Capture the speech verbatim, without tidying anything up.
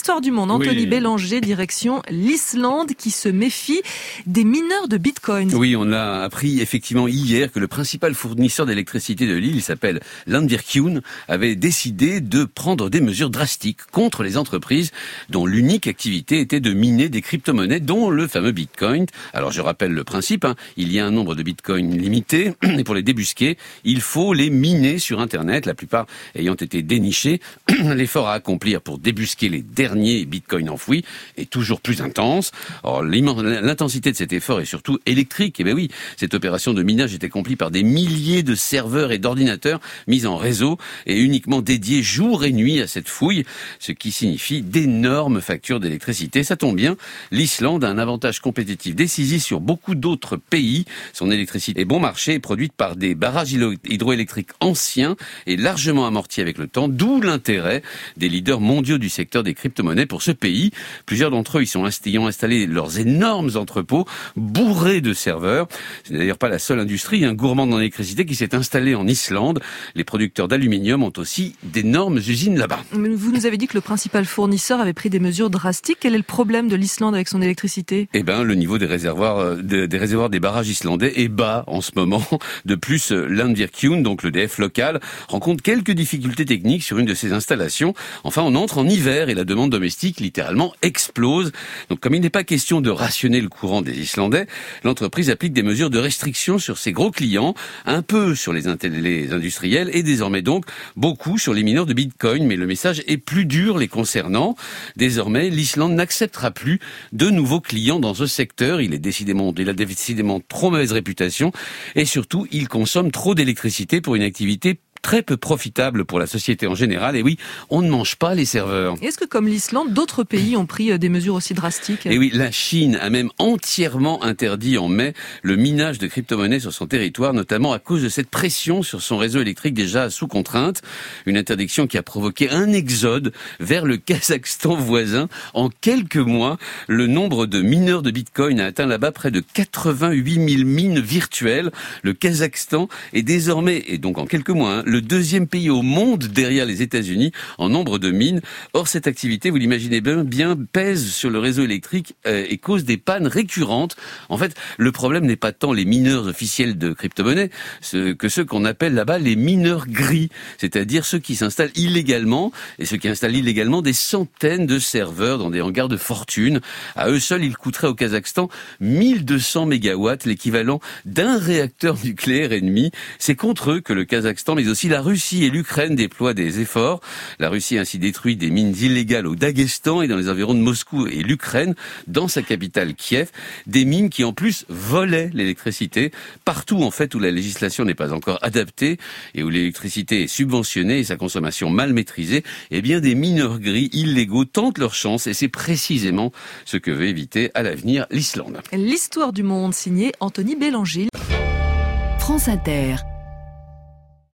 l'histoire du monde, Anthony Oui. Bélanger, direction l'Islande qui se méfie des mineurs de Bitcoin. Oui, on a appris effectivement hier que le principal fournisseur d'électricité de l'île, il s'appelle Landsvirkjun, avait décidé de prendre des mesures drastiques contre les entreprises dont l'unique activité était de miner des crypto-monnaies, dont le fameux Bitcoin. Alors je rappelle le principe, hein, il y a un nombre de Bitcoin limité, et pour les débusquer, il faut les miner sur Internet, la plupart ayant été dénichés. L'effort à accomplir pour débusquer les derniers Bitcoins enfouis est toujours plus intense. Alors, l'intensité de cet effort est surtout électrique. Et bien oui, cette opération de minage est accomplie par des milliers de serveurs et d'ordinateurs mis en réseau et uniquement dédiés jour et nuit à cette fouille, ce qui signifie d'énormes factures d'électricité. Ça tombe bien, l'Islande a un avantage compétitif décisif sur beaucoup d'autres pays. Son électricité est bon marché et produite par des barrages hydroélectriques anciens et largement amortis avec le temps, d'où l'intérêt des leaders mondiaux du secteur des crypto-monnaies pour ce pays. Plusieurs d'entre eux y sont ayant installé leurs énormes entrepôts bourrés de serveurs. C'est d'ailleurs pas la seule industrie hein, gourmande en électricité qui s'est installée en Islande. Les producteurs d'aluminium ont aussi d'énormes usines là-bas. Vous nous avez dit que le principal fournisseur avait pris des mesures drastiques. Quel est le problème de l'Islande avec son électricité ? Eh ben, le niveau des réservoirs, de, des réservoirs des barrages islandais est bas en ce moment. De plus, Landsvirkjun, donc le l'E D F local, rencontre quelques difficultés techniques sur une de ses installations. Enfin, on entre en hiver et la demande domestique littéralement explose. Donc, comme il n'est pas question de rationner le courant des Islandais, l'entreprise applique des mesures de restriction sur ses gros clients, un peu sur les, les industriels et désormais donc beaucoup sur les mineurs de Bitcoin. Mais le message est plus dur les concernant. Désormais, l'Islande n'acceptera plus de nouveaux clients dans ce secteur. Il est décidément, il a décidément trop mauvaise réputation et surtout, il consomme trop d'électricité pour une activité très peu profitable pour la société en général. Et oui, on ne mange pas les serveurs. Est-ce que, comme l'Islande, d'autres pays ont pris des mesures aussi drastiques ? Et oui, la Chine a même entièrement interdit en mai le minage de crypto-monnaies sur son territoire, notamment à cause de cette pression sur son réseau électrique déjà sous contrainte. Une interdiction qui a provoqué un exode vers le Kazakhstan voisin. En quelques mois, le nombre de mineurs de Bitcoin a atteint là-bas près de quatre-vingt-huit mille mines virtuelles. Le Kazakhstan est désormais, et donc en quelques mois, hein, le deuxième pays au monde derrière les États-Unis en nombre de mines. Or, cette activité, vous l'imaginez bien, bien pèse sur le réseau électrique euh, et cause des pannes récurrentes. En fait, le problème n'est pas tant les mineurs officiels de crypto-monnaies ce, que ceux qu'on appelle là-bas les mineurs gris, c'est-à-dire ceux qui s'installent illégalement et ceux qui installent illégalement des centaines de serveurs dans des hangars de fortune. À eux seuls, ils coûteraient au Kazakhstan mille deux cents mégawatts, l'équivalent d'un réacteur nucléaire ennemi. C'est contre eux que le Kazakhstan, mais aussi la Russie et l'Ukraine déploient des efforts. La Russie a ainsi détruit des mines illégales au Daghestan et dans les environs de Moscou, et l'Ukraine, dans sa capitale Kiev, des mines qui en plus volaient l'électricité. Partout en fait où la législation n'est pas encore adaptée et où l'électricité est subventionnée et sa consommation mal maîtrisée, eh bien des mineurs gris illégaux tentent leur chance et c'est précisément ce que veut éviter à l'avenir l'Islande. L'histoire du monde signée Anthony Bélanger. France Inter.